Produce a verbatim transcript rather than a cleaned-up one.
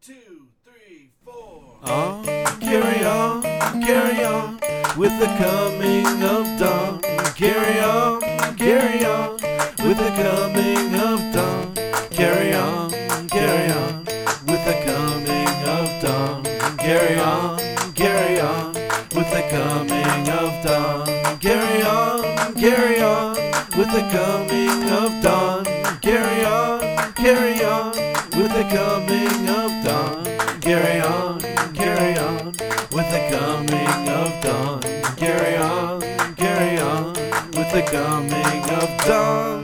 two, three, four. On, carry on, carry on, with the coming of dawn. Carry on, carry on, with the coming of dawn. Carry on, carry on, with the coming of dawn. Carry on, carry on, with the coming of dawn. Carry on, carry on, with the coming of dawn. Carry on, carry on, with the coming of dawn. Carry on, carry on, with the coming of dawn. Carry on, carry on, with the coming of dawn.